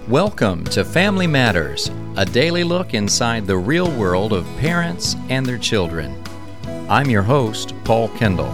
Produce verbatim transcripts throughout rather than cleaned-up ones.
Welcome to Family Matters, a daily look inside the real world of parents and their children. I'm your host, Paul Kendall.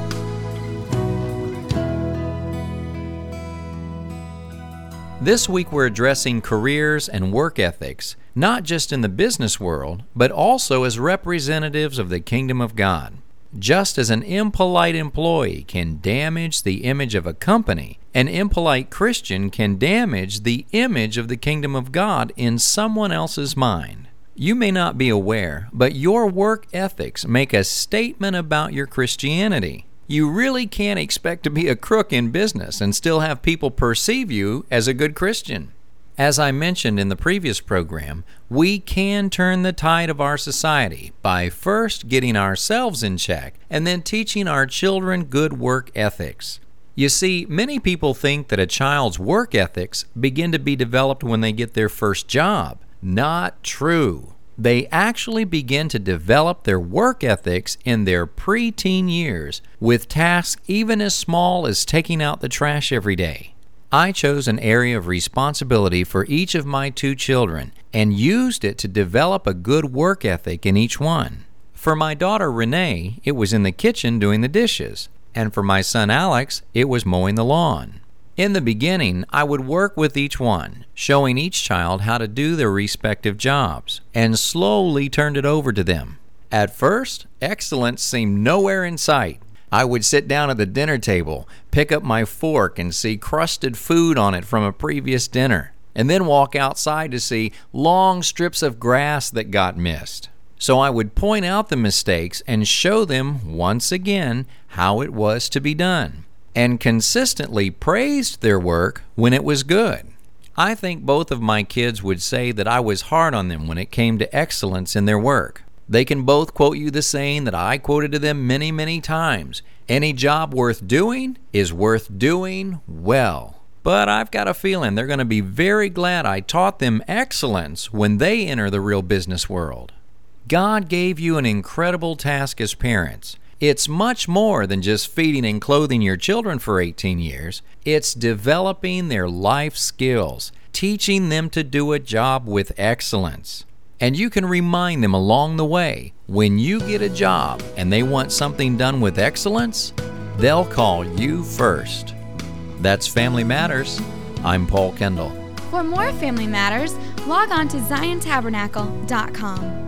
This week we're addressing careers and work ethics, not just in the business world, but also as representatives of the kingdom of God. Just as an impolite employee can damage the image of a company, an impolite Christian can damage the image of the kingdom of God in someone else's mind. You may not be aware, but your work ethics make a statement about your Christianity. You really can't expect to be a crook in business and still have people perceive you as a good Christian. As I mentioned in the previous program, we can turn the tide of our society by first getting ourselves in check and then teaching our children good work ethics. You see, many people think that a child's work ethics begin to be developed when they get their first job. Not true. They actually begin to develop their work ethics in their preteen years with tasks even as small as taking out the trash every day. I chose an area of responsibility for each of my two children and used it to develop a good work ethic in each one. For my daughter Renee, it was in the kitchen doing the dishes, and for my son Alex, it was mowing the lawn. In the beginning, I would work with each one, showing each child how to do their respective jobs, and slowly turned it over to them. At first, excellence seemed nowhere in sight. I would sit down at the dinner table, pick up my fork and see crusted food on it from a previous dinner, and then walk outside to see long strips of grass that got missed. So I would point out the mistakes and show them once again how it was to be done, and consistently praised their work when it was good. I think both of my kids would say that I was hard on them when it came to excellence in their work. They can both quote you the saying that I quoted to them many, many times. Any job worth doing is worth doing well. But I've got a feeling they're going to be very glad I taught them excellence when they enter the real business world. God gave you an incredible task as parents. It's much more than just feeding and clothing your children for eighteen years. It's developing their life skills, teaching them to do a job with excellence. And you can remind them along the way, when you get a job and they want something done with excellence, they'll call you first. That's Family Matters. I'm Paul Kendall. For more Family Matters, log on to zion tabernacle dot com.